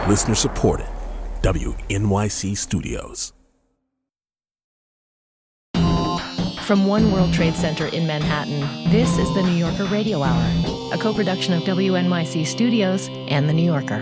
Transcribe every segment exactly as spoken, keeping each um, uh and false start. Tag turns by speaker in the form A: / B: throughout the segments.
A: Listener supported. W N Y C Studios.
B: From One World Trade Center in Manhattan, this is the New Yorker Radio Hour, a co-production of W N Y C Studios and The New Yorker.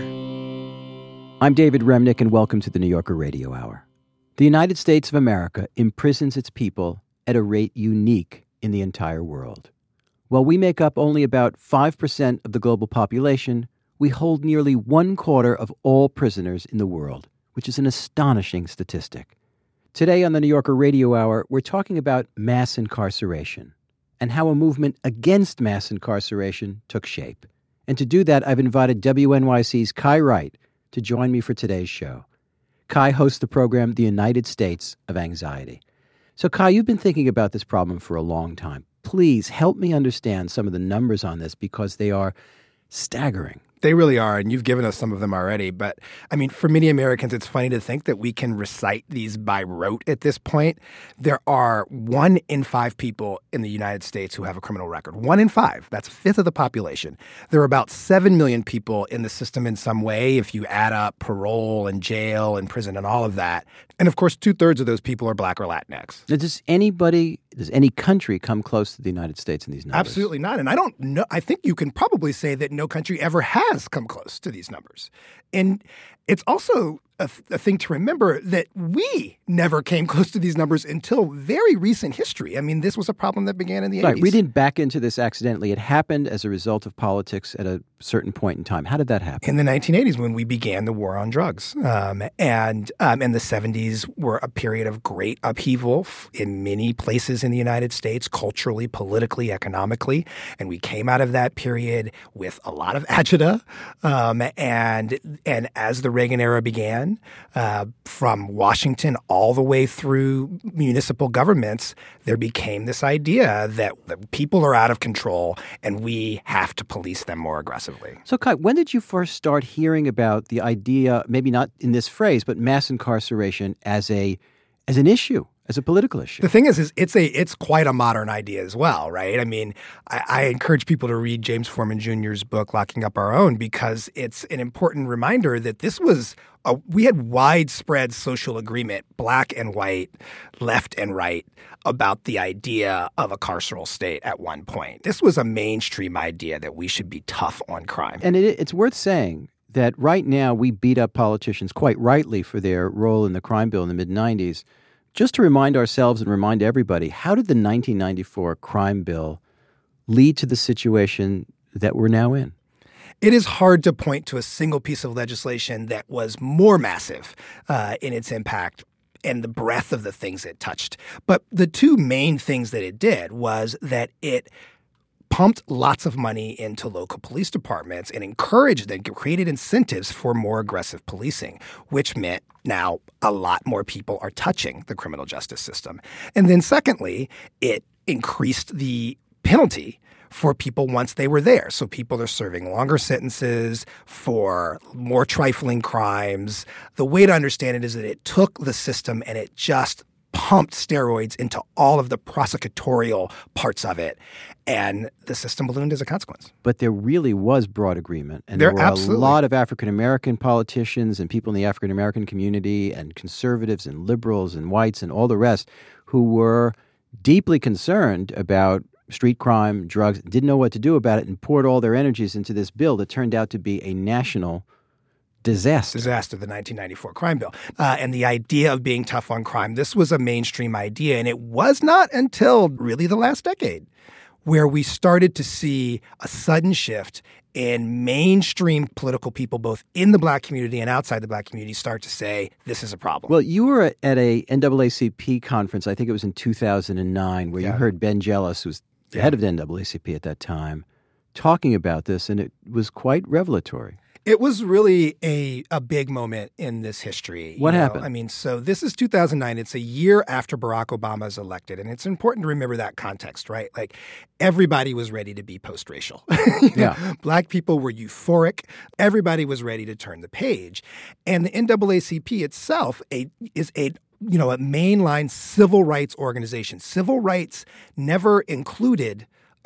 C: I'm David Remnick, and welcome to the New Yorker Radio Hour. The United States of America imprisons its people at a rate unique in the entire world. While we make up only about five percent of the global population, we hold nearly one quarter of all prisoners in the world, which is an astonishing statistic. Today on the New Yorker Radio Hour, we're talking about mass incarceration and how a movement against mass incarceration took shape. And to do that, I've invited W N Y C's Kai Wright to join me for today's show. Kai hosts the program The United States of Anxiety. So Kai, you've been thinking about this problem for a long time. Please help me understand some of the numbers on this because they are staggering.
D: They really are, and you've given us some of them already. But, I mean, for many Americans, it's funny to think that we can recite these by rote at this point. There are one in five people in the United States who have a criminal record. One in five. That's a fifth of the population. There are about seven million people in the system in some way, if you add up parole and jail and prison and all of that. And, of course, two-thirds of those people are Black or Latinx.
C: Does anybody, does any country come close to the United States in these numbers?
D: Absolutely not. And I don't know. I think you can probably say that no country ever has come close to these numbers. And it's also a, a thing to remember that we never came close to these numbers until very recent history. I mean, this was a problem that began in the
C: right,
D: eighties.
C: We didn't back into this accidentally. It happened as a result of politics at a certain point in time. How did that happen?
D: In the nineteen eighties, when we began the war on drugs. Um, and um, in the seventies were a period of great upheaval in many places in the United States, culturally, politically, economically. And we came out of that period with a lot of agita. Um, and, and as the Reagan era began, Uh, from Washington all the way through municipal governments, there became this idea that the people are out of control and we have to police them more aggressively.
C: So, Kai, when did you first start hearing about the idea, maybe not in this phrase, but mass incarceration as a as an issue? As a political issue.
D: The thing is, is it's a it's quite a modern idea as well, right? I mean, I, I encourage people to read James Forman Junior's book, Locking Up Our Own, because it's an important reminder that this was a, we had widespread social agreement, black and white, left and right, about the idea of a carceral state at one point. This was a mainstream idea that we should be tough on crime.
C: And it, it's worth saying that right now we beat up politicians quite rightly for their role in the crime bill in the mid nineties. Just to remind ourselves and remind everybody, how did the nineteen ninety-four crime bill lead to the situation that we're now in?
D: It is hard to point to a single piece of legislation that was more massive uh, in its impact and the breadth of the things it touched. But the two main things that it did was that it pumped lots of money into local police departments and encouraged them, created incentives for more aggressive policing, which meant now a lot more people are touching the criminal justice system. And then secondly, it increased the penalty for people once they were there. So people are serving longer sentences for more trifling crimes. The way to understand it is that it took the system and it just pumped steroids into all of the prosecutorial parts of it, and the system ballooned as a consequence.
C: But there really was broad agreement, and
D: there,
C: there were
D: absolutely.
C: a lot of African-American politicians and people in the African-American community and conservatives and liberals and whites and all the rest who were deeply concerned about street crime, drugs, didn't know what to do about it, and poured all their energies into this bill that turned out to be a national disaster.
D: Disaster, the nineteen ninety-four crime bill. Uh, and the idea of being tough on crime, this was a mainstream idea. And it was not until really the last decade where we started to see a sudden shift in mainstream political people, both in the black community and outside the black community, start to say, this is a problem.
C: Well, you were at a N double A C P conference, I think it was in two thousand nine, where yeah. you heard Ben Jealous, who was the yeah. head of the N double A C P at that time, talking about this, and it was quite revelatory.
D: It was really a, a big moment in this history.
C: What
D: you know?
C: happened?
D: I mean, so this is two thousand nine. It's a year after Barack Obama is elected. And it's important to remember that context, right? Like, everybody was ready to be post-racial. you know?
C: Yeah.
D: Black people were euphoric. Everybody was ready to turn the page. And the N double A C P itself a, is a you know, a mainline civil rights organization. Civil rights never included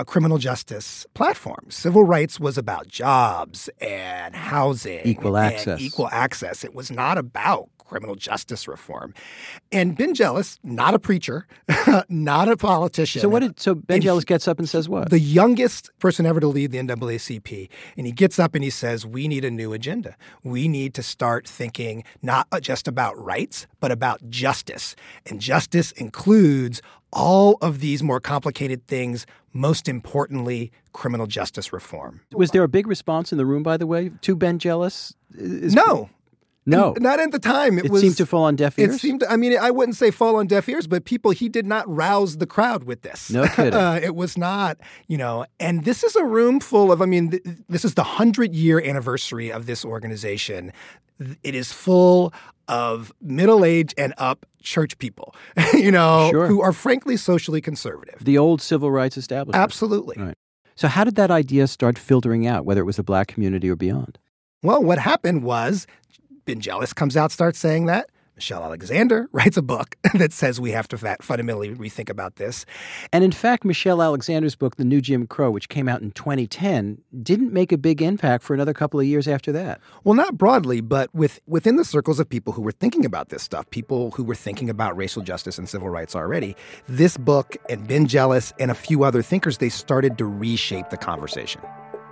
D: a criminal justice platform. Civil rights was about jobs and housing.
C: Equal
D: and
C: access.
D: Equal access. It was not about criminal justice reform. And Ben Jealous, not a preacher, not a politician.
C: So what did so Ben
D: And
C: Jealous
D: he-
C: gets up and says what?
D: The youngest person ever to lead the N double A C P. And he gets up and he says, we need a new agenda. We need to start thinking not just about rights, but about justice. And justice includes all of these more complicated things, most importantly, criminal justice reform.
C: Was there a big response in the room, by the way, to Ben Jealous? Is-
D: No.
C: No.
D: Not at the time. It,
C: It
D: was,
C: seemed to fall on deaf ears?
D: It seemed, I mean, I wouldn't say fall on deaf ears, but people, he did not rouse the crowd with this.
C: No kidding.
D: uh, it was not, you know, and this is a room full of, I mean, th- this is the hundred-year anniversary of this organization. It is full of middle-aged and up church people, you know,
C: Sure.
D: who are frankly socially conservative.
C: The old civil rights establishment.
D: Absolutely.
C: Right. So how did that idea start filtering out, whether it was the black community or beyond?
D: Well, what happened was Ben Jealous comes out, starts saying that. Michelle Alexander writes a book that says we have to fa- fundamentally rethink about this.
C: And in fact, Michelle Alexander's book, The New Jim Crow, which came out in twenty ten, didn't make a big impact for another couple of years after that.
D: Well, not broadly, but with, within the circles of people who were thinking about this stuff, people who were thinking about racial justice and civil rights already, this book and Ben Jealous and a few other thinkers, they started to reshape the conversation.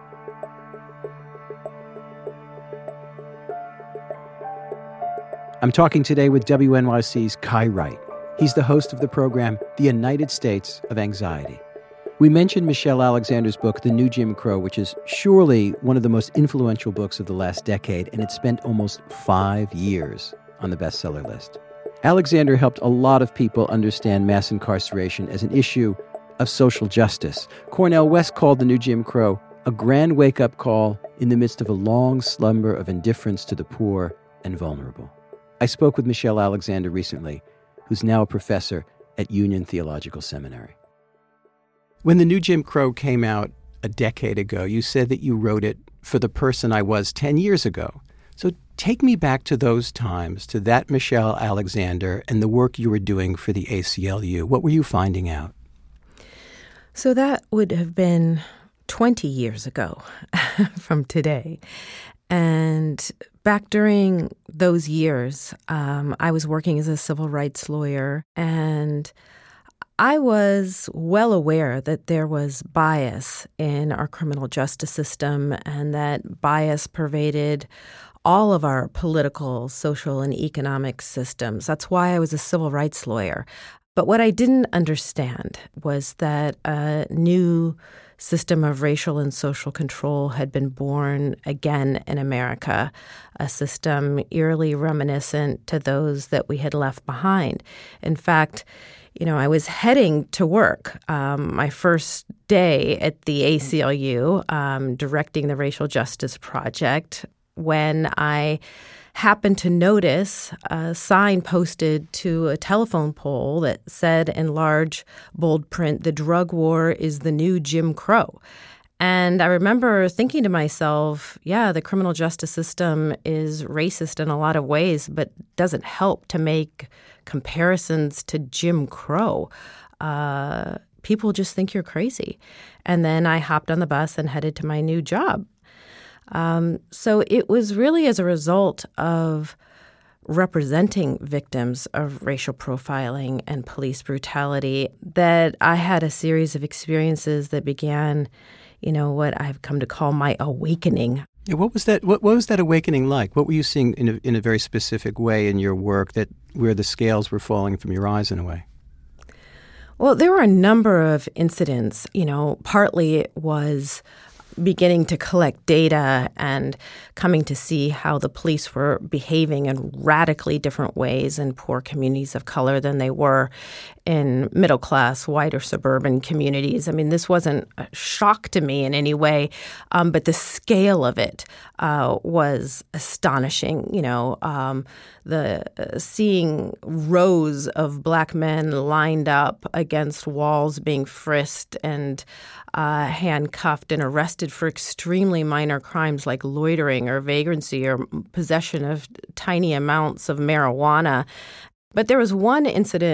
C: I'm talking today with W N Y C's Kai Wright. He's the host of the program, The United States of Anxiety. We mentioned Michelle Alexander's book, The New Jim Crow, which is surely one of the most influential books of the last decade, and it spent almost five years on the bestseller list. Alexander helped a lot of people understand mass incarceration as an issue of social justice. Cornel West called The New Jim Crow a grand wake-up call in the midst of a long slumber of indifference to the poor and vulnerable. I spoke with Michelle Alexander recently, who's now a professor at Union Theological Seminary. When The New Jim Crow came out a decade ago, you said that you wrote it for the person I was ten years ago. So take me back to those times, to that Michelle Alexander and the work you were doing for the A C L U. What were you finding out?
E: So that would have been twenty years ago from today. And back during those years, um, I was working as a civil rights lawyer, and I was well aware that there was bias in our criminal justice system and that bias pervaded all of our political, social, and economic systems. That's why I was a civil rights lawyer. But what I didn't understand was that a new system of racial and social control had been born again in America, a system eerily reminiscent to those that we had left behind. In fact, you know, I was heading to work um, my first day at the A C L U, um, directing the Racial Justice Project, when I happened to notice a sign posted to a telephone pole that said in large, bold print, "The drug war is the new Jim Crow." And I remember thinking to myself, yeah, the criminal justice system is racist in a lot of ways, but doesn't help to make comparisons to Jim Crow. Uh, people just think you're crazy. And then I hopped on the bus and headed to my new job. Um, so it was really as a result of representing victims of racial profiling and police brutality that I had a series of experiences that began, you know, what I've come to call my awakening.
C: Yeah, what was that? What, what was that awakening like? What were you seeing in a, in a very specific way in your work that where the scales were falling from your eyes in a way?
E: Well, there were a number of incidents. You know, partly it was beginning to collect data and coming to see how the police were behaving in radically different ways in poor communities of color than they were in middle-class, white or suburban communities. I mean, this wasn't a shock to me in any way, um, but the scale of it uh, was astonishing. You know, um, the uh, seeing rows of black men lined up against walls being frisked and uh, handcuffed and arrested for extremely minor crimes like loitering or vagrancy or possession of tiny amounts of marijuana. But there was one incident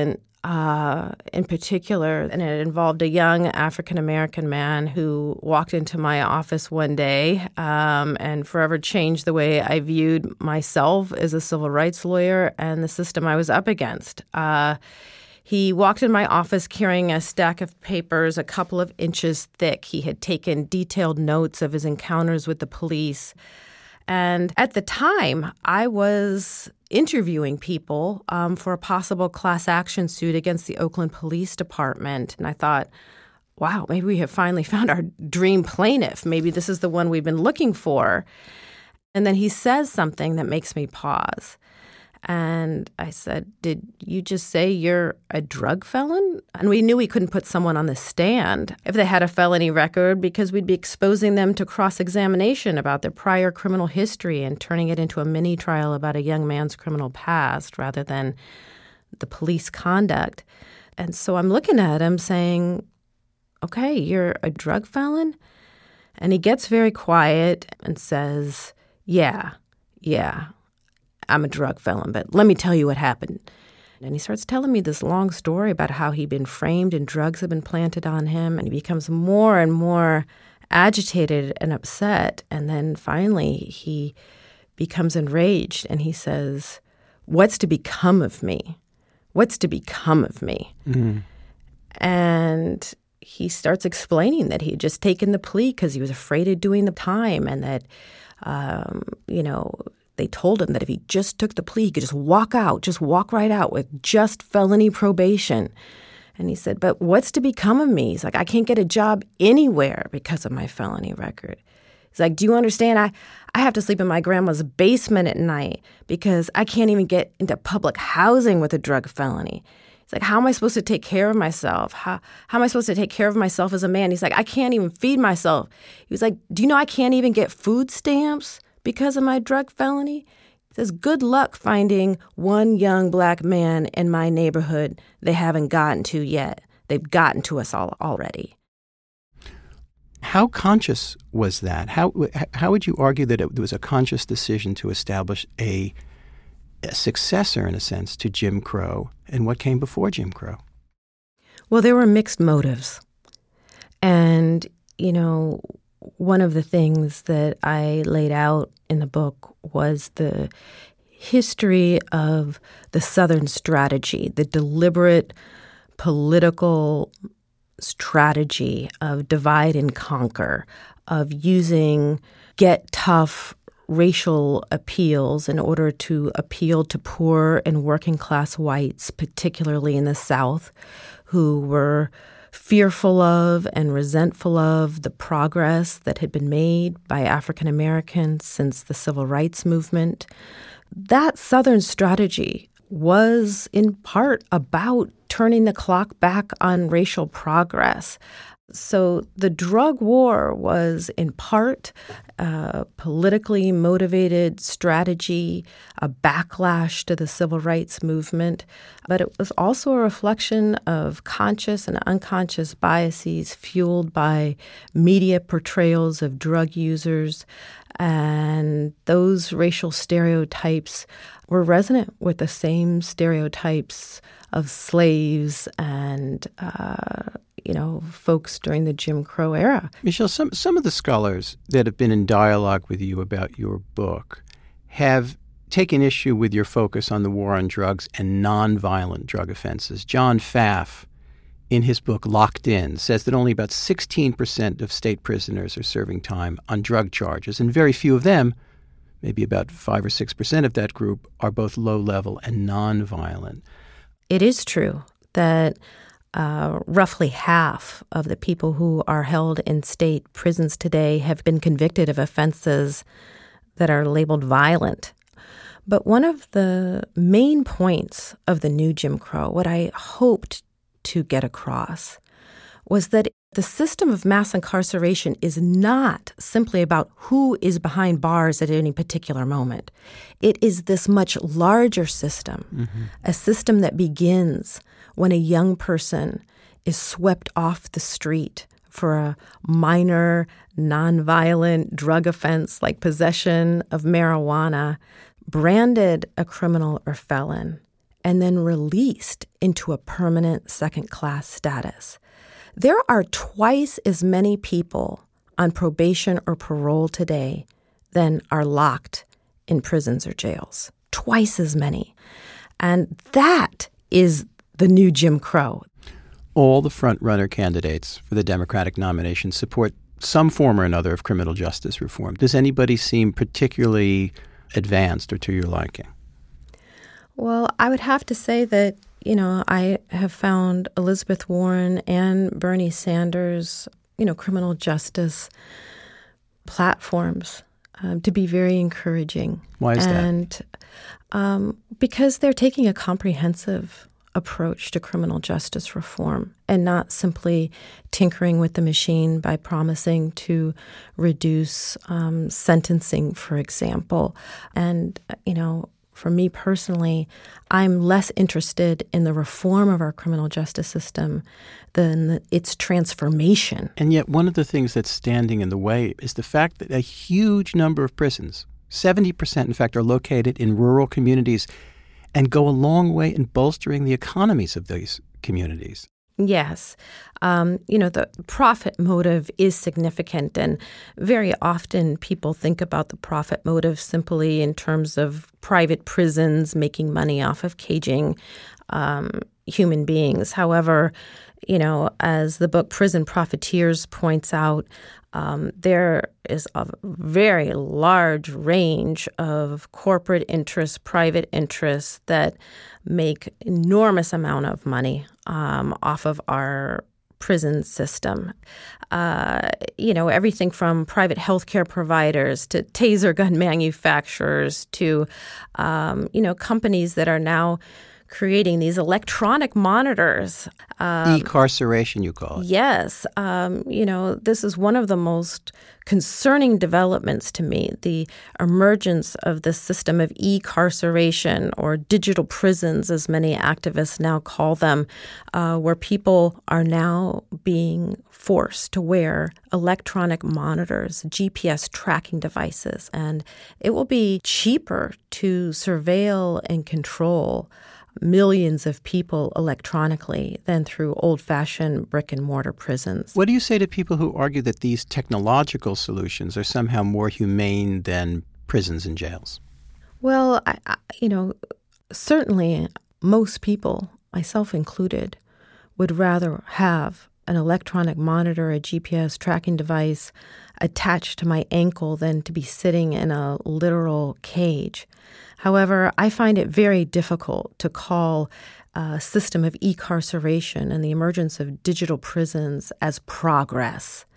E: uh, in particular, and it involved a young African-American man who walked into my office one day um, and forever changed the way I viewed myself as a civil rights lawyer and the system I was up against. Uh, he walked in my office carrying a stack of papers a couple of inches thick. He had taken detailed notes of his encounters with the police. And at the time, I was interviewing people um, for a possible class action suit against the Oakland Police Department. And I thought, wow, maybe we have finally found our dream plaintiff. Maybe this is the one we've been looking for. And then he says something that makes me pause. And I said, did you just say you're a drug felon? And we knew we couldn't put someone on the stand if they had a felony record because we'd be exposing them to cross-examination about their prior criminal history and turning it into a mini-trial about a young man's criminal past rather than the police conduct. And so I'm looking at him saying, okay, you're a drug felon? And he gets very quiet and says, yeah, yeah. I'm a drug felon, but let me tell you what happened. And he starts telling me this long story about how he'd been framed and drugs had been planted on him, and he becomes more and more agitated and upset. And then finally he becomes enraged and he says, what's to become of me? What's to become of me? Mm-hmm. And he starts explaining that he had just taken the plea because he was afraid of doing the time and that, um, you know, they told him that if he just took the plea, he could just walk out, just walk right out with just felony probation. And he said, but what's to become of me? He's like, I can't get a job anywhere because of my felony record. He's like, do you understand? I, I have to sleep in my grandma's basement at night because I can't even get into public housing with a drug felony. He's like, how am I supposed to take care of myself? How, how am I supposed to take care of myself as a man? He's like, I can't even feed myself. He was like, do you know I can't even get food stamps because of my drug felony? He says, good luck finding one young black man in my neighborhood they haven't gotten to yet. They've gotten to us all already.
C: How conscious was that? How how would you argue that it was a conscious decision to establish a, a successor, in a sense, to Jim Crow and what came before Jim Crow?
E: Well, there were mixed motives. And, you know, one of the things that I laid out in the book was the history of the Southern strategy, the deliberate political strategy of divide and conquer, of using get tough racial appeals in order to appeal to poor and working class whites, particularly in the South, who were fearful of and resentful of the progress that had been made by African Americans since the Civil Rights Movement. That Southern strategy was in part about turning the clock back on racial progress. So the drug war was in part a politically motivated strategy, a backlash to the civil rights movement, but it was also a reflection of conscious and unconscious biases fueled by media portrayals of drug users, and those racial stereotypes were resonant with the same stereotypes of slaves and uh, you know, folks during the Jim Crow era.
C: Michelle, some some of the scholars that have been in dialogue with you about your book have taken issue with your focus on the war on drugs and nonviolent drug offenses. John Pfaff, in his book Locked In, says that only about sixteen percent of state prisoners are serving time on drug charges, and very few of them, maybe about five or six percent of that group, are both low-level and nonviolent.
E: It is true that Uh, roughly half of the people who are held in state prisons today have been convicted of offenses that are labeled violent. But one of the main points of the new Jim Crow, what I hoped to get across, was that the system of mass incarceration is not simply about who is behind bars at any particular moment. It is this much larger system, mm-hmm. a system that begins when a young person is swept off the street for a minor, nonviolent drug offense like possession of marijuana, branded a criminal or felon, and then released into a permanent second-class status. There are twice as many people on probation or parole today than are locked in prisons or jails. Twice as many. And that is the new Jim Crow.
C: All the front-runner candidates for the Democratic nomination support some form or another of criminal justice reform. Does anybody seem particularly advanced or to your liking?
E: Well, I would have to say that, you know, I have found Elizabeth Warren and Bernie Sanders, you know, criminal justice platforms um, to be very encouraging.
C: Why is that?
E: And um, because they're taking a comprehensive approach to criminal justice reform and not simply tinkering with the machine by promising to reduce um, sentencing, for example. And, you know, for me personally, I'm less interested in the reform of our criminal justice system than the, its transformation.
C: And yet one of the things that's standing in the way is the fact that a huge number of prisons, seventy percent in fact, are located in rural communities and go a long way in bolstering the economies of these communities.
E: Yes. Um, you know, the profit motive is significant, and very often people think about the profit motive simply in terms of private prisons making money off of caging um, human beings. However, you know, as the book Prison Profiteers points out, Um, there is a very large range of corporate interests, private interests that make enormous amount of money um, off of our prison system. Uh, you know, everything from private healthcare providers to taser gun manufacturers to, um, you know, companies that are now creating these electronic monitors.
C: Um, E-carceration, you call it.
E: Yes. Um, you know, this is one of the most concerning developments to me, the emergence of this system of e-carceration, or digital prisons, as many activists now call them, uh, where people are now being forced to wear electronic monitors, G P S tracking devices, and it will be cheaper to surveil and control millions of people electronically than through old-fashioned brick-and-mortar prisons.
C: What do you say to people who argue that these technological solutions are somehow more humane than prisons and jails?
E: Well, I, I, you know, certainly most people, myself included, would rather have an electronic monitor, a G P S tracking device attached to my ankle than to be sitting in a literal cage. However, I find it very difficult to call a system of e-carceration and the emergence of digital prisons as progress.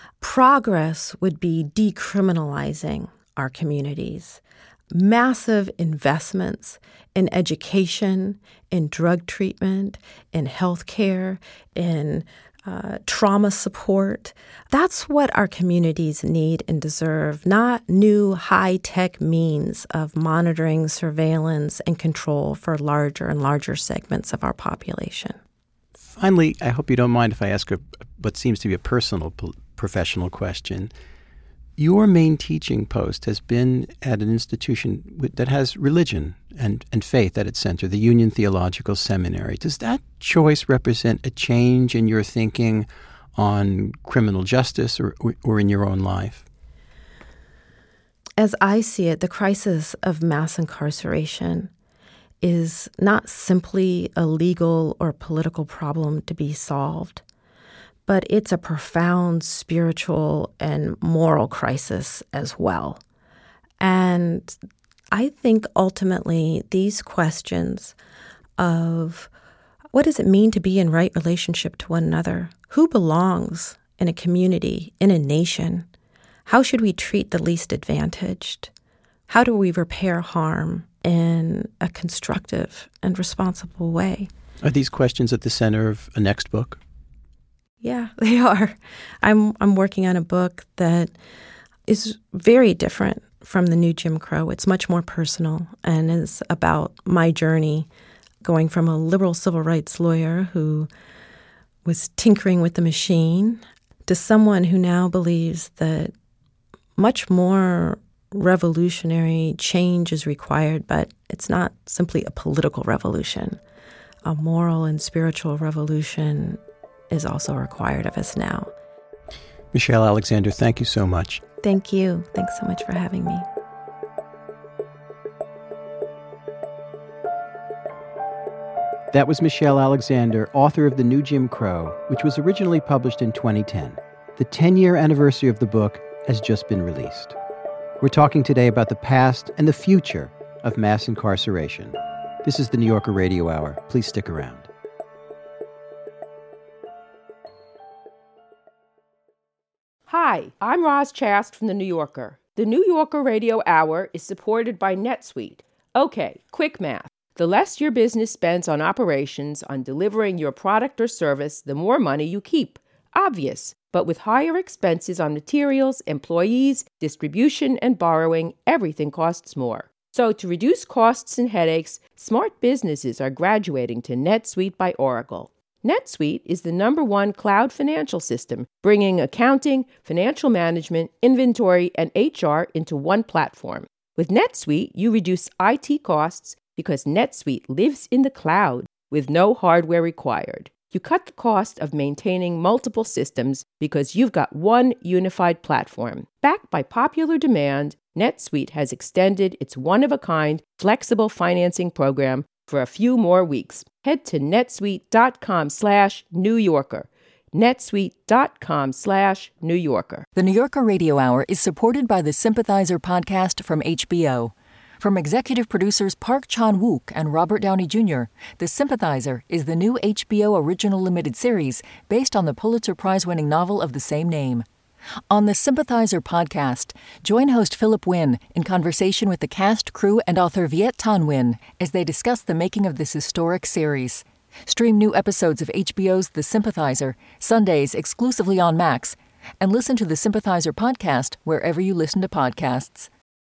E: Progress would be decriminalizing our communities. Massive investments in education, in drug treatment, in healthcare, in Uh, trauma support. That's what our communities need and deserve, not new high-tech means of monitoring, surveillance, and control for larger and larger segments of our population.
C: Finally, I hope you don't mind if I ask a, what seems to be a personal, professional question. Your main teaching post has been at an institution that has religion and, and faith at its center, the Union Theological Seminary. Does that choice represent a change in your thinking on criminal justice or, or, or in your own life?
E: As I see it, the crisis of mass incarceration is not simply a legal or political problem to be solved, but it's a profound spiritual and moral crisis as well. And I think ultimately these questions of what does it mean to be in right relationship to one another? Who belongs in a community, in a nation? How should we treat the least advantaged? How do we repair harm in a constructive and responsible way?
C: Are these questions at the center of a next book?
E: Yeah, they are. I'm I'm working on a book that is very different from the new Jim Crow. It's much more personal and is about my journey going from a liberal civil rights lawyer who was tinkering with the machine to someone who now believes that much more revolutionary change is required, but it's not simply a political revolution. A moral and spiritual revolution is also required of us now.
C: Michelle Alexander, thank you so much.
E: Thank you. Thanks so much for having me.
C: That was Michelle Alexander, author of The New Jim Crow, which was originally published in twenty ten. The ten-year anniversary of the book has just been released. We're talking today about the past and the future of mass incarceration. This is the New Yorker Radio Hour. Please stick around.
F: Hi, I'm Roz Chast from The New Yorker. The New Yorker Radio Hour is supported by NetSuite. Okay, quick math. The less your business spends on operations, on delivering your product or service, the more money you keep. Obvious. But with higher expenses on materials, employees, distribution, and borrowing, everything costs more. So to reduce costs and headaches, smart businesses are graduating to NetSuite by Oracle. NetSuite is the number one cloud financial system, bringing accounting, financial management, inventory, and H R into one platform. With NetSuite, you reduce I T costs because NetSuite lives in the cloud with no hardware required. You cut the cost of maintaining multiple systems because you've got one unified platform. Backed by popular demand, NetSuite has extended its one-of-a-kind flexible financing program for a few more weeks. Head to netsuite.com slash New Yorker. netsuite.com slash New Yorker.
G: The New Yorker Radio Hour is supported by the Sympathizer podcast from H B O. From executive producers Park Chan-wook and Robert Downey Junior, The Sympathizer is the new H B O original limited series based on the Pulitzer Prize-winning novel of the same name. On the Sympathizer podcast, join host Philip Wynn in conversation with the cast, crew, and author Viet Thanh Nguyen as they discuss the making of this historic series. Stream new episodes of H B O's The Sympathizer, Sundays exclusively on Max, and listen to the Sympathizer podcast wherever you listen to podcasts.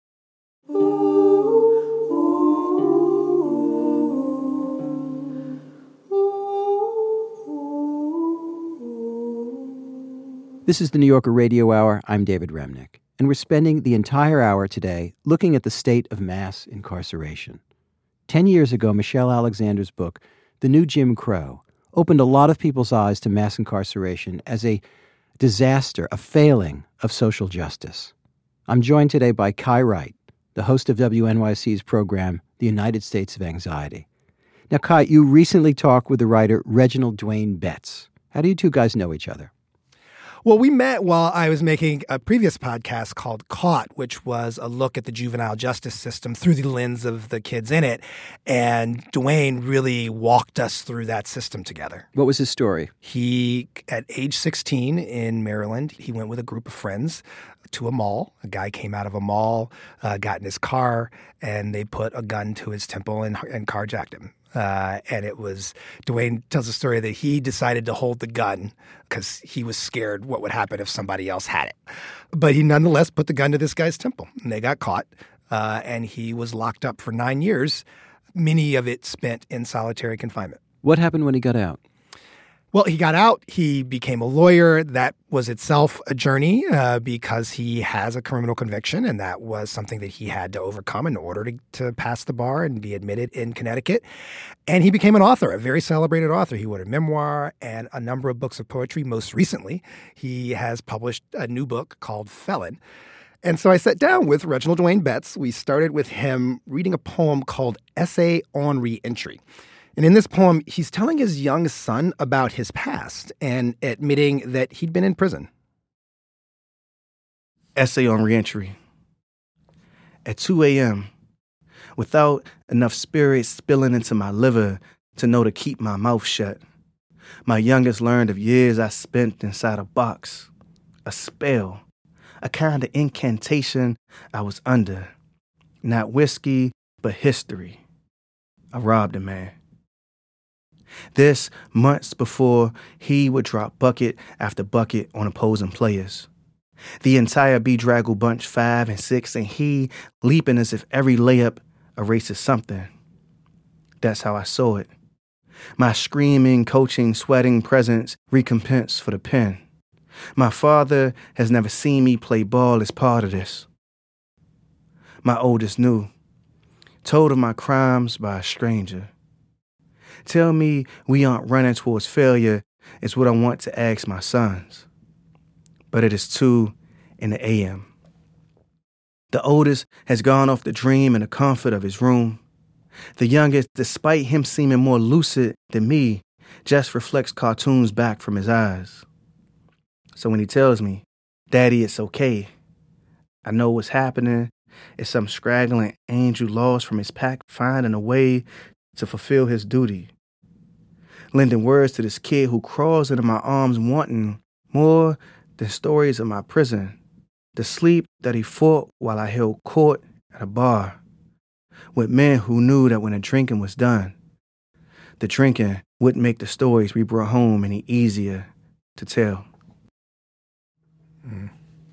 C: This is the New Yorker Radio Hour. I'm David Remnick, and we're spending the entire hour today looking at the state of mass incarceration. Ten years ago, Michelle Alexander's book, The New Jim Crow, opened a lot of people's eyes to mass incarceration as a disaster, a failing of social justice. I'm joined today by Kai Wright, the host of W N Y C's program, The United States of Anxiety. Now, Kai, you recently talked with the writer Reginald Dwayne Betts. How do you two guys know each other?
D: Well, we met while I was making a previous podcast called Caught, which was a look at the juvenile justice system through the lens of the kids in it. And Dwayne really walked us through that system together.
C: What was his story?
D: He, at age sixteen in Maryland, he went with a group of friends to a mall. A guy came out of a mall, uh, got in his car, and they put a gun to his temple and, and carjacked him. Uh, and it was, Dwayne tells a story that he decided to hold the gun because he was scared what would happen if somebody else had it. But he nonetheless put the gun to this guy's temple, and they got caught. Uh, and he was locked up for nine years, many of it spent in solitary confinement.
C: What happened when he got out?
D: Well, he got out. He became a lawyer. That was itself a journey uh, because he has a criminal conviction, and that was something that he had to overcome in order to, to pass the bar and be admitted in Connecticut. And he became an author, a very celebrated author. He wrote a memoir and a number of books of poetry. Most recently, he has published a new book called Felon. And so I sat down with Reginald Dwayne Betts. We started with him reading a poem called Essay on Reentry. And in this poem, he's telling his young son about his past and admitting that he'd been in prison.
H: Essay on Reentry. At two a.m., without enough spirit spilling into my liver to know to keep my mouth shut, my youngest learned of years I spent inside a box, a spell, a kind of incantation I was under. Not whiskey, but history. I robbed a man. This months before he would drop bucket after bucket on opposing players. The entire bedraggled bunch five and six, and he leaping as if every layup erases something. That's how I saw it. My screaming, coaching, sweating presence recompense for the pen. My father has never seen me play ball as part of this. my oldest knew. Told of my crimes by a stranger. Tell me we aren't running towards failure is what I want to ask my sons. But it is two in the A M. The oldest has gone off to dream in the comfort of his room. The youngest, despite him seeming more lucid than me, just reflects cartoons back from his eyes. So when he tells me, Daddy, it's okay, I know what's happening. It's some scraggling angel lost from his pack finding a way to fulfill his duty. Lending words to this kid who crawls into my arms wanting more than stories of my prison. The sleep that he fought while I held court at a bar. With men who knew that when the drinking was done, the drinking wouldn't make the stories we brought home any easier to tell.
D: Mm.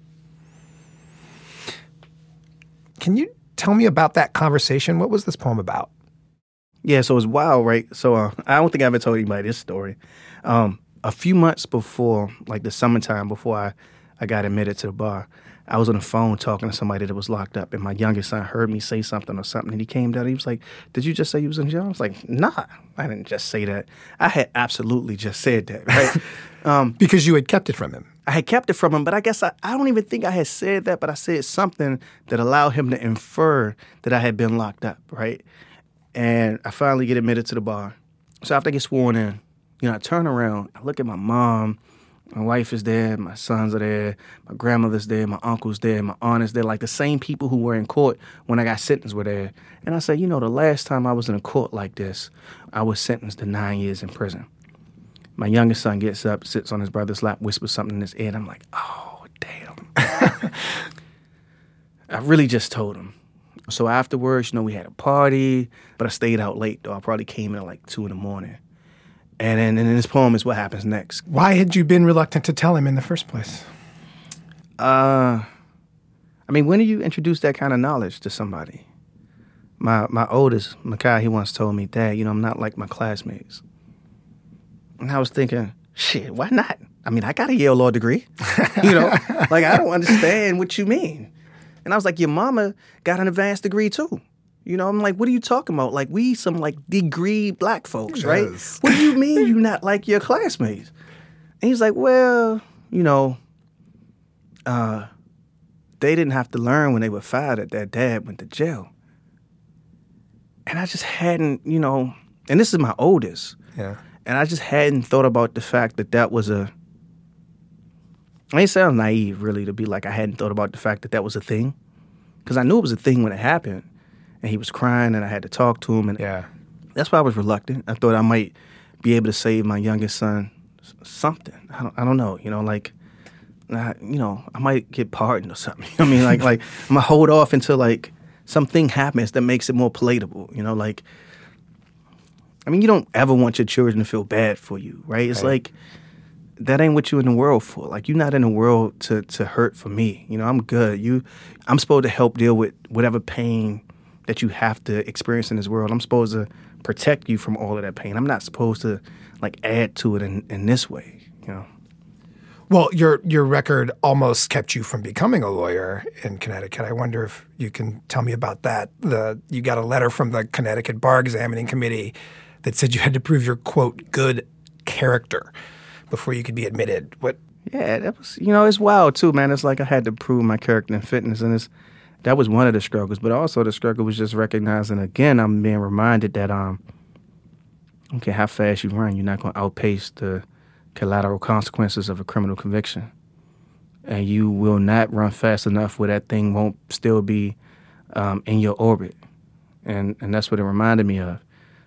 D: Can you tell me about that conversation? What was this poem about?
H: Yeah, so it's wild, right? So uh, I don't think I ever told anybody this story. Um, a few months before, like the summertime, before I, I got admitted to the bar, I was on the phone talking to somebody that was locked up, and my youngest son heard me say something or something, and he came down. He was like, "Did you just say you was in jail?" I was like, "Nah, I didn't just say that. I had absolutely just said that, right?"
D: um, because you had kept it from him.
H: I had kept it from him, but I guess I, I don't even think I had said that, but I said something that allowed him to infer that I had been locked up, right? And I finally get admitted to the bar. So after I get sworn in, you know, I turn around, I look at my mom, my wife is there, my sons are there, my grandmother's there, my uncle's there, my aunt is there, like the same people who were in court when I got sentenced were there. And I say, you know, the last time I was in a court like this, I was sentenced to nine years in prison. My youngest son gets up, sits on his brother's lap, whispers something in his ear, and I'm like, oh, damn. I really just told him. So afterwards, you know, we had a party, but I stayed out late, though. I probably came in at like two in the morning. And then and in this poem is what happens next.
D: Why had you been reluctant to tell him in the first place?
H: Uh, I mean, when do you introduce that kind of knowledge to somebody? My my oldest, Makai, he once told me, Dad, you know, I'm not like my classmates. And I was thinking, shit, why not? I mean, I got a Yale law degree. You know, like, I don't understand what you mean. And I was like, your mama got an advanced degree too. You know, I'm like, what are you talking about? Like, we some like degree black folks, right? Yes. What do you mean you not like your classmates? And he's like, well, you know, uh, they didn't have to learn when they were five that their dad went to jail. And I just hadn't, you know, and this is my oldest.
D: Yeah.
H: And I just hadn't thought about the fact that that was a, I mean, it sounds naive, really, to be like I hadn't thought about the fact that that was a thing. Because I knew it was a thing when it happened. And he was crying, and I had to talk to him. And
D: yeah.
H: That's why I was reluctant. I thought I might be able to save my youngest son something. I don't, I don't know, you know, like, I, you know, I might get pardoned or something. You know what I mean? Like, like I'm going to hold off until, like, something happens that makes it more palatable, you know, like, I mean, you don't ever want your children to feel bad for you, right? It's right. Like, that ain't what you're in the world for. Like, you're not in the world to to hurt for me. You know, I'm good. You, I'm supposed to help deal with whatever pain that you have to experience in this world. I'm supposed to protect you from all of that pain. I'm not supposed to, like, add to it in, in this way, you know?
D: Well, your your record almost kept you from becoming a lawyer in Connecticut. I wonder if you can tell me about that. The You got a letter from the Connecticut Bar Examining Committee that said you had to prove your, quote, good character before you could be admitted. What?
H: Yeah, that was, you know, it's wild too, man. It's like I had to prove my character and fitness, and it's that was one of the struggles. But also the struggle was just recognizing, again, I'm being reminded that um, I don't care how fast you run, you're not going to outpace the collateral consequences of a criminal conviction. And you will not run fast enough where that thing won't still be um, in your orbit. And and that's what it reminded me of.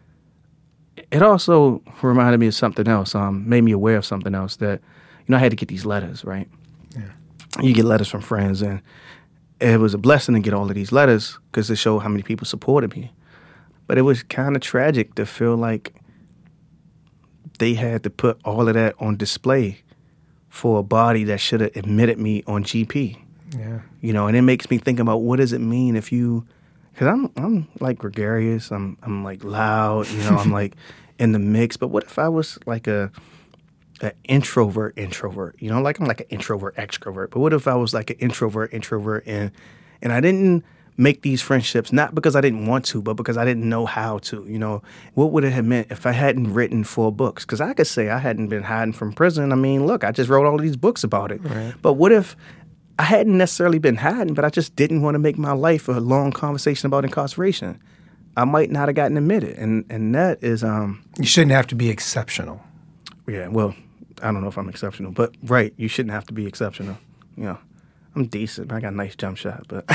H: It also reminded me of something else, um, made me aware of something else that, you know, I had to get these letters, right? Yeah. You get letters from friends, and it was a blessing to get all of these letters because it showed how many people supported me. But it was kind of tragic to feel like they had to put all of that on display for a body that should have admitted me on G P.
D: Yeah.
H: You know, and it makes me think about what does it mean if you... Because I'm, I'm like gregarious, I'm, I'm like loud, you know, I'm like in the mix. But what if I was like a, a introvert introvert, you know, like I'm like an introvert extrovert. But what if I was like an introvert introvert and and I didn't make these friendships, not because I didn't want to, but because I didn't know how to, you know. What would it have meant if I hadn't written four books? Because I could say I hadn't been hiding from prison. I mean, look, I just wrote all of these books about it.
D: Right.
H: But what if I hadn't necessarily been hiding, but I just didn't want to make my life a long conversation about incarceration? I might not have gotten admitted. And, and that is... um.
D: You shouldn't have to be exceptional.
H: Yeah, well, I don't know if I'm exceptional, but right, you shouldn't have to be exceptional, you know. I'm decent. I got a nice jump shot, but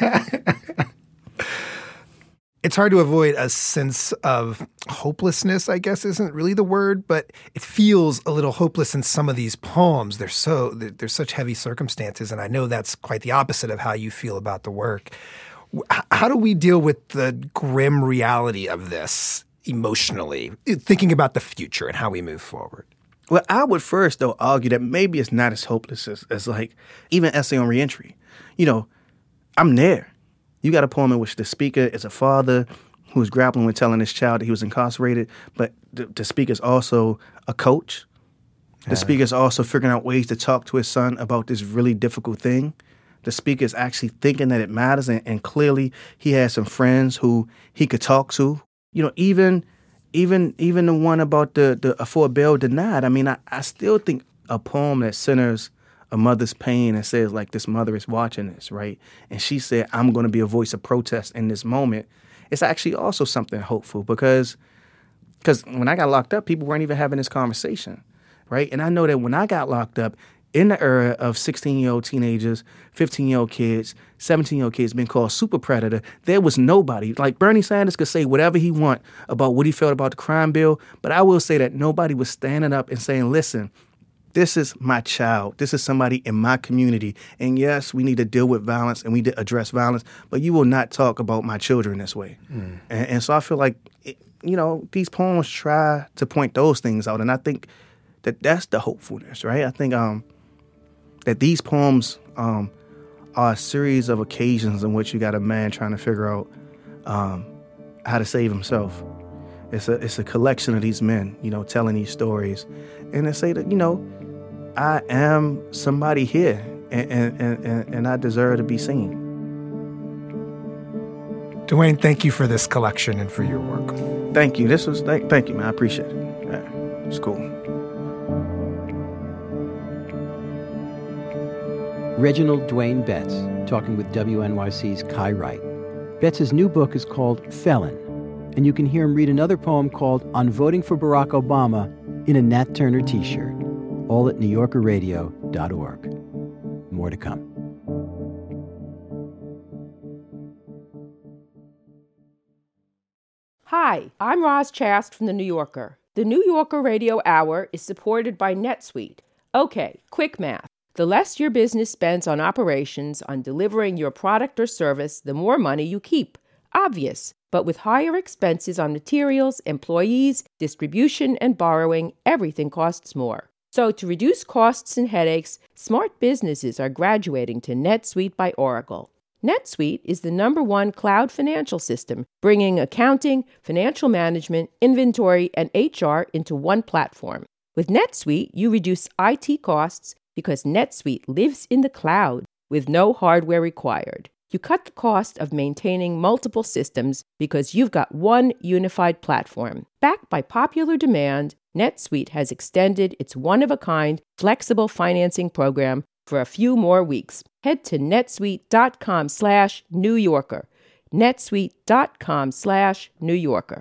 D: it's hard to avoid a sense of hopelessness, I guess isn't really the word, but it feels a little hopeless in some of these poems. They're so they're such heavy circumstances, and I know that's quite the opposite of how you feel about the work. How do we deal with the grim reality of this emotionally, thinking about the future and how we move forward?
H: Well, I would first, though, argue that maybe it's not as hopeless as, as like, even Essay on Reentry. You know, I'm there. You got a poem in which the speaker is a father who is grappling with telling his child that he was incarcerated, but the, the speaker is also a coach. The yeah. speaker is also figuring out ways to talk to his son about this really difficult thing. The speaker is actually thinking that it matters, and, and clearly he has some friends who he could talk to. You know, even... Even even the one about the, the for bail denied, I mean, I, I still think a poem that centers a mother's pain and says, like, this mother is watching this, right? And she said, I'm going to be a voice of protest in this moment. It's actually also something hopeful because because when I got locked up, people weren't even having this conversation, right? And I know that when I got locked up, in the era of sixteen-year-old teenagers, fifteen-year-old kids, seventeen-year-old kids being called super predator, there was nobody. Like, Bernie Sanders could say whatever he want about what he felt about the crime bill, but I will say that nobody was standing up and saying, listen, this is my child. This is somebody in my community. And yes, we need to deal with violence and we need to address violence, but you will not talk about my children this way. Mm. And, and so I feel like, it, you know, these poems try to point those things out. And I think that that's the hopefulness, right? I think... um. that these poems um, are a series of occasions in which you got a man trying to figure out um, how to save himself. It's a it's a collection of these men, you know, telling these stories, and they say that, you know, I am somebody here, and and and, and I deserve to be seen.
D: Dwayne, thank you for this collection and for your work.
H: Thank you. This was thank, thank you, man. I appreciate it. Yeah, it's cool.
C: Reginald Dwayne Betts, talking with W N Y C's Kai Wright. Betts' new book is called Felon, and you can hear him read another poem called On Voting for Barack Obama in a Nat Turner t-shirt, all at new yorker radio dot org. More to come.
F: Hi, I'm Roz Chast from The New Yorker. The New Yorker Radio Hour is supported by NetSuite. Okay, quick math. The less your business spends on operations, on delivering your product or service, the more money you keep. Obvious. But with higher expenses on materials, employees, distribution, and borrowing, everything costs more. So to reduce costs and headaches, smart businesses are graduating to NetSuite by Oracle. NetSuite is the number one cloud financial system, bringing accounting, financial management, inventory, and H R into one platform. With NetSuite, you reduce I T costs because NetSuite lives in the cloud with no hardware required. You cut the cost of maintaining multiple systems because you've got one unified platform. Backed by popular demand, NetSuite has extended its one-of-a-kind flexible financing program for a few more weeks. Head to netsuite.com slash New Yorker. netsuite.com slash New Yorker.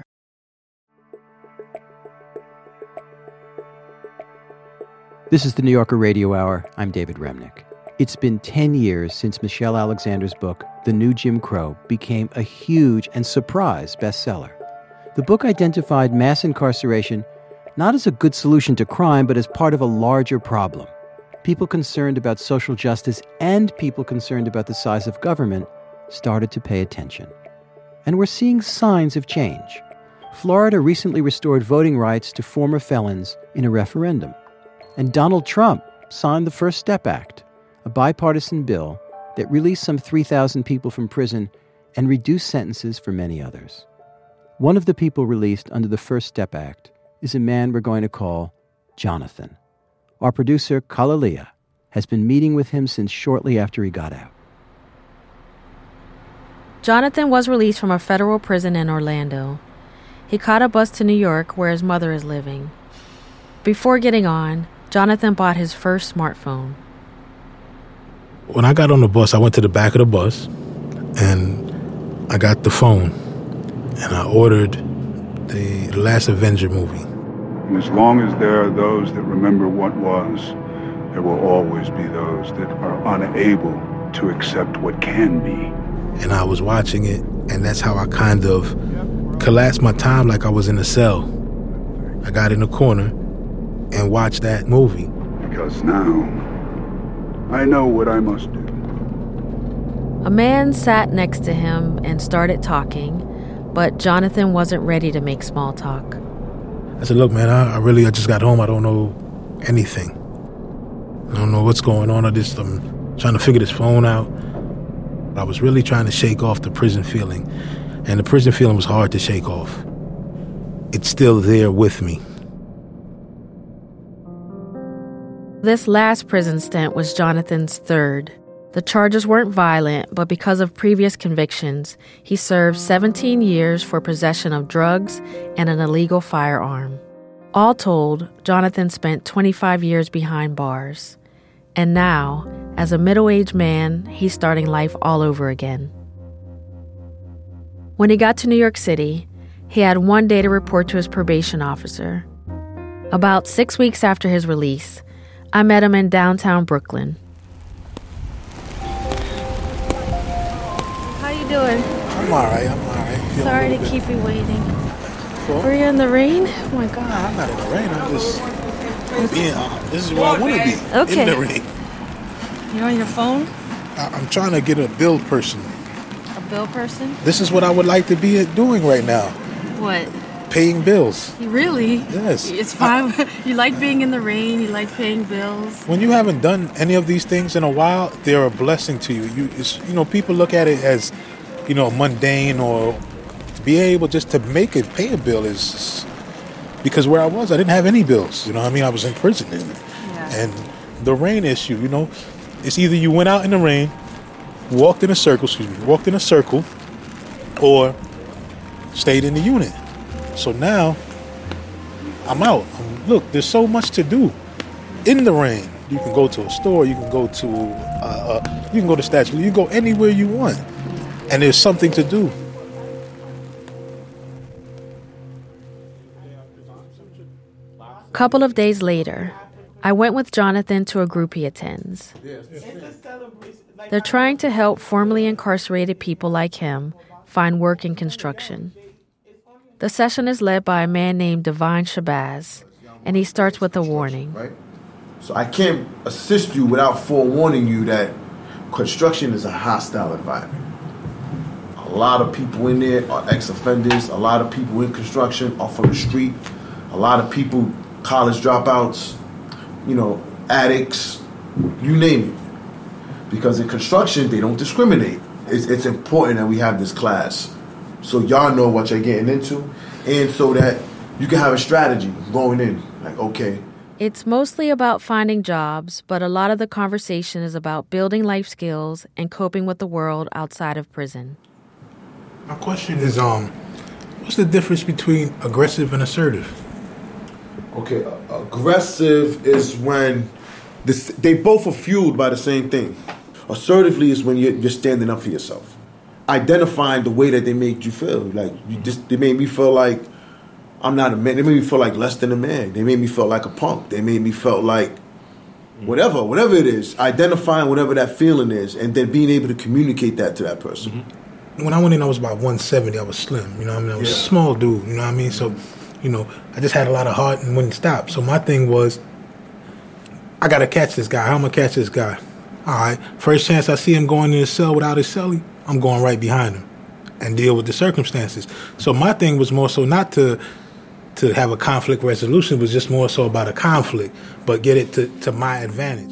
C: This is the New Yorker Radio Hour. I'm David Remnick. It's been ten years since Michelle Alexander's book, The New Jim Crow, became a huge and surprise bestseller. The book identified mass incarceration not as a good solution to crime, but as part of a larger problem. People concerned about social justice and people concerned about the size of government started to pay attention. And we're seeing signs of change. Florida recently restored voting rights to former felons in a referendum. And Donald Trump signed the First Step Act, a bipartisan bill that released some three thousand people from prison and reduced sentences for many others. One of the people released under the First Step Act is a man we're going to call Jonathan. Our producer, Kalalia, has been meeting with him since shortly after he got out.
E: Jonathan was released from a federal prison in Orlando. He caught a bus to New York, where his mother is living. Before getting on, Jonathan bought his first smartphone.
I: When I got on the bus, I went to the back of the bus, and I got the phone, and I ordered the Last Avenger movie.
J: As long as there are those that remember what was, there will always be those that are unable to accept what can be.
I: And I was watching it, and that's how I kind of collapsed my time like I was in a cell. I got in the corner and watched that movie.
J: Because now, I know what I must do.
E: A man sat next to him and started talking, but Jonathan wasn't ready to make small talk.
I: I said, look, man, I, I really, I just got home. I don't know anything. I don't know what's going on. I just, I'm trying to figure this phone out. I was really trying to shake off the prison feeling. And the prison feeling was hard to shake off. It's still there with me.
E: This last prison stint was Jonathan's third. The charges weren't violent, but because of previous convictions, he served seventeen years for possession of drugs and an illegal firearm. All told, Jonathan spent twenty-five years behind bars. And now, as a middle-aged man, he's starting life all over again. When he got to New York City, he had one day to report to his probation officer. About six weeks after his release, I met him in downtown Brooklyn. How you doing?
I: I'm all right, I'm all right. Feeling
E: Sorry to
I: bit.
E: keep you waiting.
I: For?
E: Were you in the rain? Oh my God.
I: Nah, I'm not in the rain. I'm just being, uh, this is where I want to be,
E: Okay.
I: in the rain.
E: You're on your phone?
I: I, I'm trying to get a bill person.
E: A bill person?
I: This is what I would like to be doing right now,
E: What?
I: paying bills.
E: Really?
I: Yes.
E: It's fine. You like being in the rain. You like paying bills.
I: When you haven't done any of these things in a while, they're a blessing to you. You, it's, you know, people look at it as, you know, mundane, or to be able just to make it, pay a bill is, because where I was, I didn't have any bills. You know what I mean? I was in prison. And,
E: Yeah.
I: and the rain issue, you know, it's either you went out in the rain, walked in a circle, excuse me, walked in a circle, or stayed in the unit. So now, I'm out. Um, look, there's so much to do in the rain. You can go to a store, you can go to, uh, uh, you can go to Statue, you can go anywhere you want, and there's something to do.
E: A couple of days later, I went with Jonathan to a group he attends. They're trying to help formerly incarcerated people like him find work in construction. The session is led by a man named Divine Shabazz, and he starts with a warning.
K: Right? So I can't assist you without forewarning you that construction is a hostile environment. A lot of people in there are ex-offenders. A lot of people in construction are from the street. A lot of people, college dropouts, you know, addicts, you name it. Because in construction, they don't discriminate. It's, it's important that we have this class so y'all know what you're getting into, and so that you can have a strategy going in. Like, okay.
E: It's mostly about finding jobs, but a lot of the conversation is about building life skills and coping with the world outside of prison.
I: My question is, um, what's the difference between aggressive and assertive?
K: Okay, uh, aggressive is when this, they both are fueled by the same thing. Assertively is when you're, you're standing up for yourself. Identifying the way that they made you feel. Like, you just, they made me feel like I'm not a man. They made me feel like less than a man. They made me feel like a punk. They made me feel like whatever, whatever it is. Identifying whatever that feeling is, and then being able to communicate that to that person.
I: Mm-hmm. When I went in, I was about one seventy. I was slim, you know what I mean? I was
K: Yeah.
I: a small dude, you know what I mean? So, you know, I just had a lot of heart and wouldn't stop. So my thing was, I got to catch this guy. How am I going to catch this guy? All right, first chance I see him going in his cell without his cellie, I'm going right behind him and deal with the circumstances. So my thing was more so not to to have a conflict resolution, it was just more so about a conflict, but get it to, to my advantage.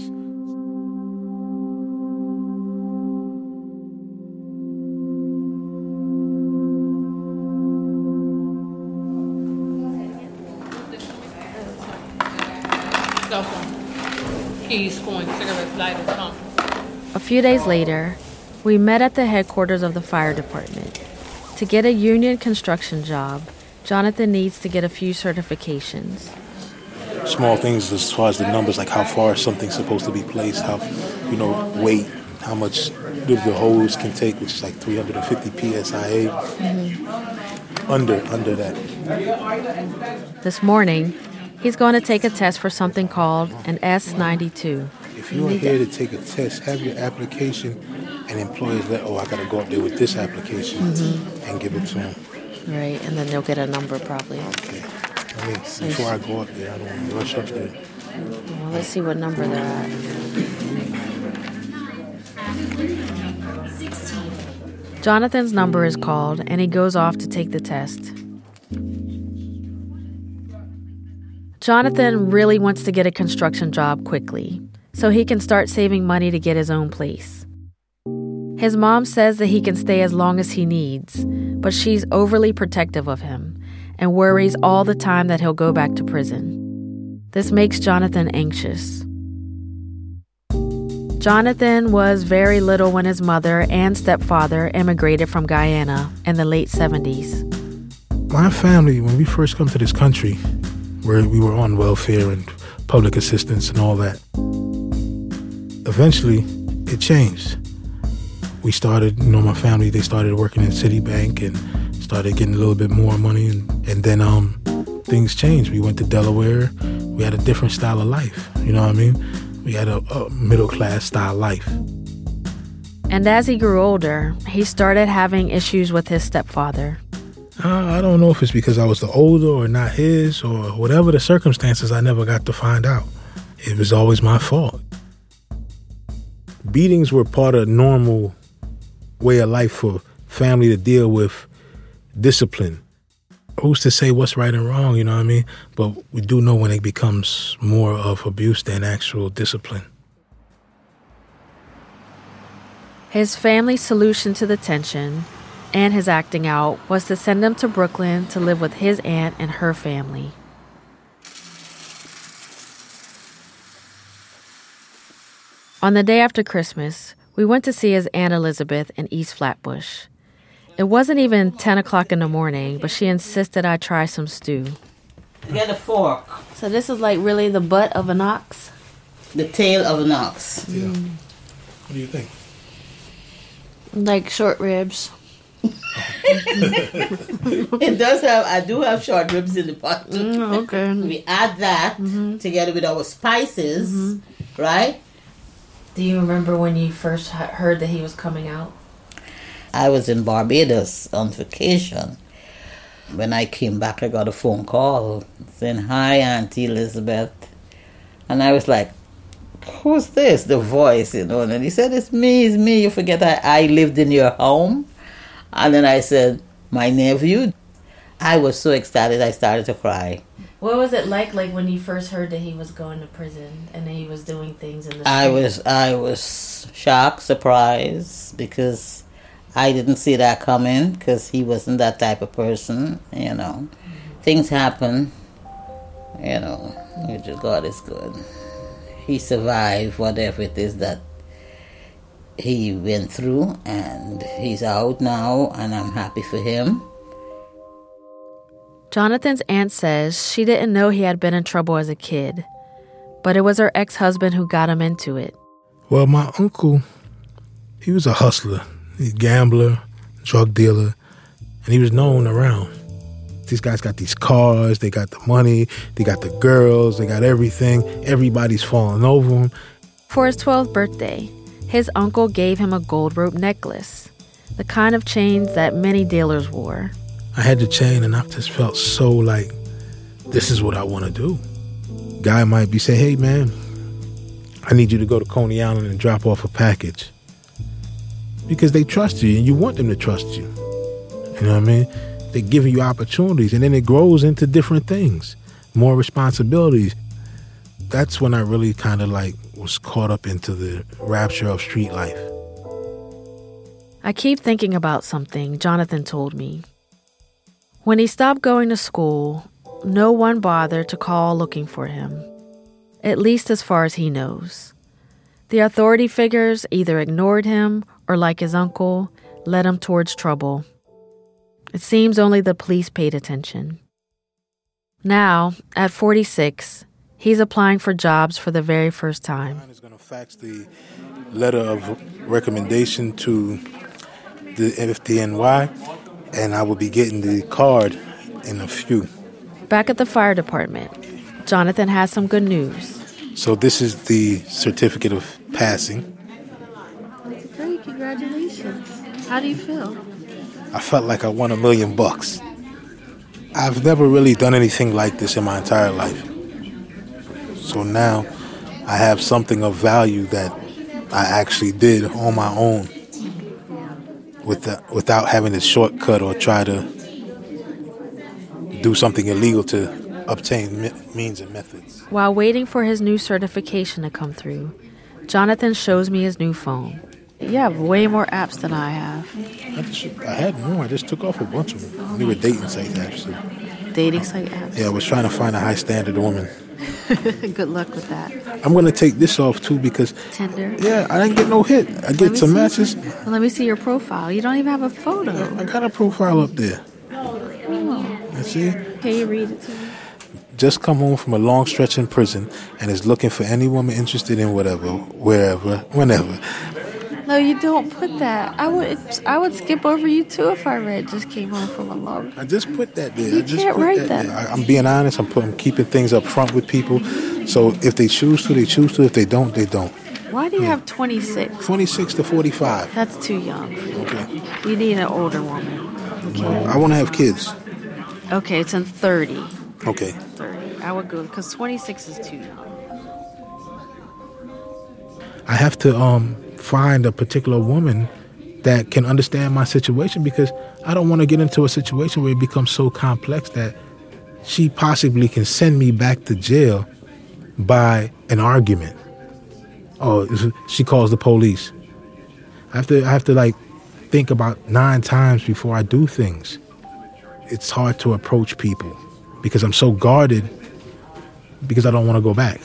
L: Cell phone. Keys, coins, cigarettes, lighters, huh?
E: A few days later, We met at the headquarters of the fire department. To get a union construction job, Jonathan needs to get a few certifications.
I: Small things as far as the numbers, like how far something's supposed to be placed, how, you know, weight, how much the, the hose can take, which is like three hundred fifty P S I A. Mm-hmm. Under, under that.
E: This morning, he's going to take a test for something called an S ninety-two.
I: If you are here to take a test, have your application, and employers let, oh, I got to go up there with this application mm-hmm. and give it to them.
E: Right, and then they'll get a number probably.
I: Okay. I mean, before I go up there, I don't want to rush up there.
E: Well, let's see what number they're at. Jonathan's number is called, and he goes off to take the test. Jonathan really wants to get a construction job quickly, so he can start saving money to get his own place. His mom says that he can stay as long as he needs, but she's overly protective of him and worries all the time that he'll go back to prison. This makes Jonathan anxious. Jonathan was very little when his mother and stepfather immigrated from Guyana in the late seventies.
I: My family, when we first come to this country, where we were on welfare and public assistance and all that, eventually it changed. We started, you know, my family, they started working at Citibank and started getting a little bit more money. And, and then um, things changed. We went to Delaware. We had a different style of life. You know what I mean? We had a, a middle-class style life.
E: And as he grew older, he started having issues with his stepfather.
I: Uh, I don't know if it's because I was the older or not his or whatever the circumstances, I never got to find out. It was always my fault. Beatings were part of normal way of life for family to deal with discipline. Who's to say what's right and wrong, you know what I mean? But we do know when it becomes more of abuse than actual discipline.
E: His family's solution to the tension and his acting out was to send him to Brooklyn to live with his aunt and her family. On the day after Christmas, we went to see his Aunt Elizabeth in East Flatbush. It wasn't even ten o'clock in the morning, but she insisted I try some stew.
L: Get a fork.
E: So this is like really the butt of an ox?
L: The tail of an ox.
I: Yeah. Mm. What do you think?
E: Like short ribs.
L: It does have, I do have short ribs in the pot.
E: Mm, okay.
L: We add that mm-hmm. together with our spices, mm-hmm. right?
E: Do you remember when you first heard that he was coming out?
L: I was in Barbados on vacation. When I came back, I got a phone call saying, "Hi, Auntie Elizabeth." And I was like, "Who's this?" The voice, you know. And he said, "It's me, it's me. You forget I, I lived in your home?" And then I said, "My nephew." I was so excited, I started to cry.
E: What was it like, like when you first heard that he was going to prison and that he was doing things in the street?
L: I was, I was shocked, surprised, because I didn't see that coming, because he wasn't that type of person, you know. Mm-hmm. Things happen, you know. God is good. He survived whatever it is that he went through, and he's out now, and I'm happy for him.
E: Jonathan's aunt says she didn't know he had been in trouble as a kid, but it was her ex-husband who got him into it.
I: Well, my uncle, he was a hustler. He's a gambler, drug dealer, and he was known around. These guys got these cars, they got the money, they got the girls, they got everything. Everybody's falling over him.
E: For his twelfth birthday, his uncle gave him a gold rope necklace, the kind of chains that many dealers wore.
I: I had the chain, and I just felt so like, this is what I want to do. Guy might be saying, "Hey, man, I need you to go to Coney Island and drop off a package." Because they trust you, and you want them to trust you. You know what I mean? They're giving you opportunities, and then it grows into different things, more responsibilities. That's when I really kind of like was caught up into the rapture of street life.
E: I keep thinking about something Jonathan told me. When he stopped going to school, no one bothered to call looking for him, at least as far as he knows. The authority figures either ignored him or like his uncle, led him towards trouble. It seems only the police paid attention. Now, at forty-six, he's applying for jobs for the very first time.
I: I'm going to fax the letter of recommendation to the F D N Y, and I will be getting the card in a few.
E: Back at the fire department, Jonathan has some good news.
I: So this is the certificate of passing.
E: That's great. Congratulations. How do you feel?
I: I felt like I won a million bucks. I've never really done anything like this in my entire life. So now I have something of value that I actually did on my own with the, without having to shortcut or try to do something illegal to obtain me- means and methods.
E: While waiting for his new certification to come through, Jonathan shows me his new phone. You have way more apps than I have.
I: I, just, I had more. I just took off a bunch of them. They were dating site apps. So.
E: Dating site apps?
I: Yeah, I was trying to find a high standard woman.
E: Good luck with that.
I: I'm going to take this off, too, because...
E: Tinder?
I: Yeah, I didn't get no hit. I get some matches.
E: Well, let me see your profile. You don't even have a photo.
I: I, I got a profile up there.
E: Oh.
I: You see?
E: Can you read it to me?
I: Just come home from a long stretch in prison and is looking for any woman interested in whatever, wherever, whenever.
E: No, you don't put that. I would I would skip over you, too, if I read just came home from a long...
I: I just put that there.
E: You
I: I just
E: can't
I: put
E: write
I: that.
E: that.
I: There. I, I'm being honest. I'm, putting, I'm keeping things up front with people. So if they choose to, they choose to. If they don't, they don't.
E: Why do you yeah. have twenty-six?
I: twenty-six to forty-five.
E: That's too young for you.
I: Okay.
E: You need an older woman. Okay.
I: I want to have kids.
E: Okay, it's in thirty.
I: Okay.
E: thirty. I would go, because twenty-six is too young.
I: I have to um find a particular woman that can understand my situation, because I don't want to get into a situation where it becomes so complex that she possibly can send me back to jail by an argument. Oh, she calls the police. I have to, I have to like think about nine times before I do things. It's hard to approach people because I'm so guarded because I don't want to go back.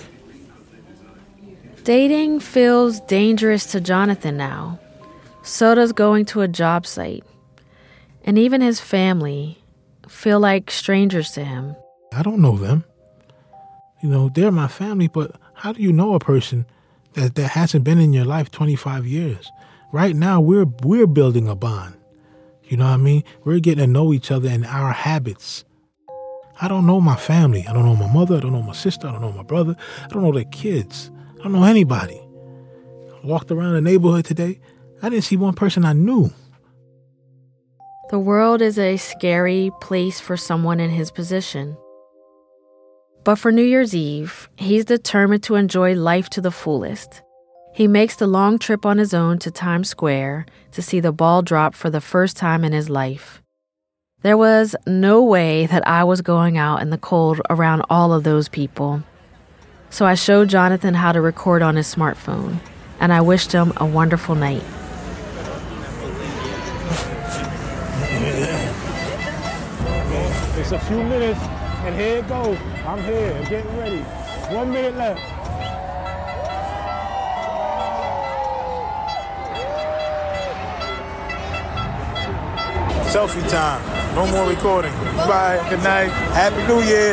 E: Dating feels dangerous to Jonathan now. So does going to a job site. And even his family feel like strangers to him.
I: I don't know them. You know, they're my family, but how do you know a person that, that hasn't been in your life twenty-five years? Right now, we're we're building a bond. You know what I mean? We're getting to know each other and our habits. I don't know my family. I don't know my mother. I don't know my sister. I don't know my brother. I don't know their kids. I don't know anybody. I walked around the neighborhood today. I didn't see one person I knew.
E: The world is a scary place for someone in his position. But for New Year's Eve, he's determined to enjoy life to the fullest. He makes the long trip on his own to Times Square to see the ball drop for the first time in his life. There was no way that I was going out in the cold around all of those people. So I showed Jonathan how to record on his smartphone, and I wished him a wonderful night.
M: It's a few minutes, and here it goes. I'm here, I'm getting ready. One minute left.
I: Selfie time. No more recording. Bye. Good night. Happy New Year.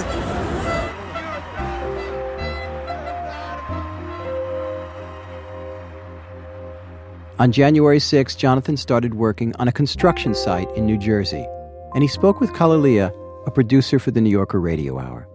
C: On January sixth, Jonathan started working on a construction site in New Jersey, and he spoke with Kalalea, a producer for the New Yorker Radio Hour.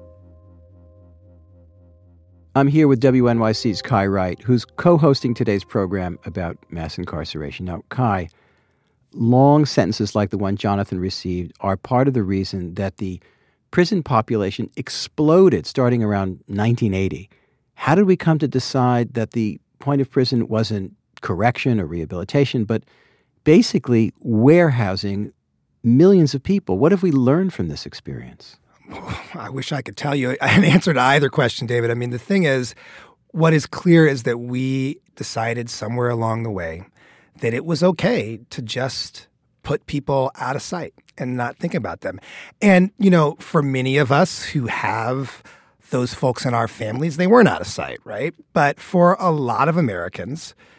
C: I'm here with W N Y C's Kai Wright, who's co-hosting today's program about mass incarceration. Now, Kai, long sentences like the one Jonathan received are part of the reason that the prison population exploded starting around nineteen eighty. How did we come to decide that the point of prison wasn't correction or rehabilitation, but basically warehousing millions of people? What have we learned from this experience?
D: I wish I could tell you an answer to either question, David. I mean, the thing is, what is clear is that we decided somewhere along the way that it was okay to just put people out of sight and not think about them. And, you know, for many of us who have those folks in our families, they weren't out of sight, right? But for a lot of Americans,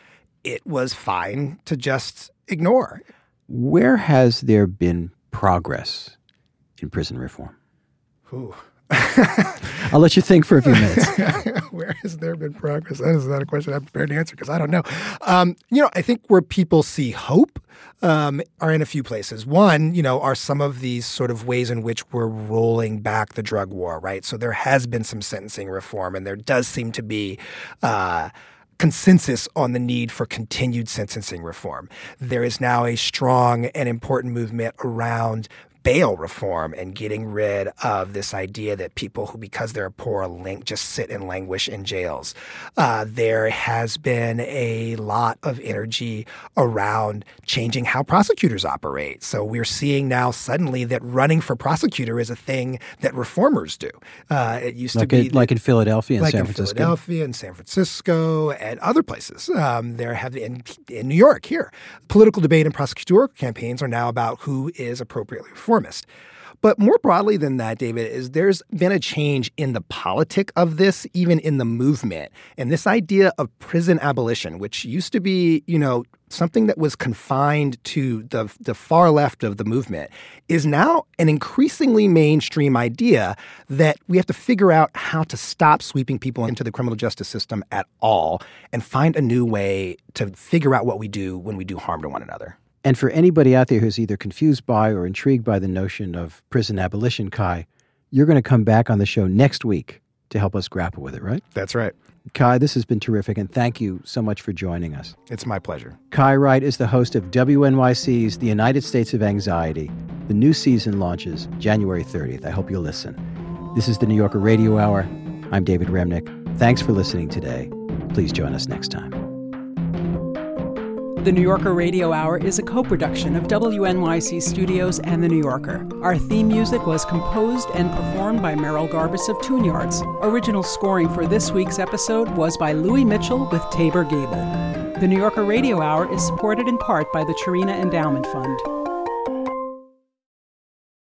D: it was fine to just ignore.
C: Where has there been progress in prison reform?
D: Ooh.
C: I'll let you think for a few minutes.
D: Where has there been progress? That is not a question I'm prepared to answer because I don't know. Um, you know, I think where people see hope um, are in a few places. One, you know, are some of these sort of ways in which we're rolling back the drug war, right? So there has been some sentencing reform, and there does seem to be uh, consensus on the need for continued sentencing reform. There is now a strong and important movement around bail reform and getting rid of this idea that people who, because they're poor, link, just sit and languish in jails. Uh, there has been a lot of energy around changing how prosecutors operate. So we're seeing now suddenly that running for prosecutor is a thing that reformers do. Uh, it used
C: like
D: to be
C: a, like in Philadelphia and
D: like
C: San
D: in
C: Francisco.
D: Philadelphia and San Francisco and other places. Um, there have in in New York here, political debate and prosecutorial campaigns are now about who is appropriately reformed. But more broadly than that, David, is there's been a change in the politic of this, even in the movement. And this idea of prison abolition, which used to be, you know, something that was confined to the, the far left of the movement, is now an increasingly mainstream idea that we have to figure out how to stop sweeping people into the criminal justice system at all and find a new way to figure out what we do when we do harm to one another.
C: And for anybody out there who's either confused by or intrigued by the notion of prison abolition, Kai, you're going to come back on the show next week to help us grapple with it, right?
D: That's right.
C: Kai, this has been terrific, and thank you so much for joining us.
D: It's my pleasure.
C: Kai Wright is the host of W N Y C's The United States of Anxiety. The new season launches January thirtieth. I hope you'll listen. This is the New Yorker Radio Hour. I'm David Remnick. Thanks for listening today. Please join us next time.
N: The New Yorker Radio Hour is a co-production of W N Y C Studios and The New Yorker. Our theme music was composed and performed by Merrill Garbus of Tune Yards. Original scoring for this week's episode was by Louis Mitchell with Tabor Gable. The New Yorker Radio Hour is supported in part by the Cherena Endowment Fund.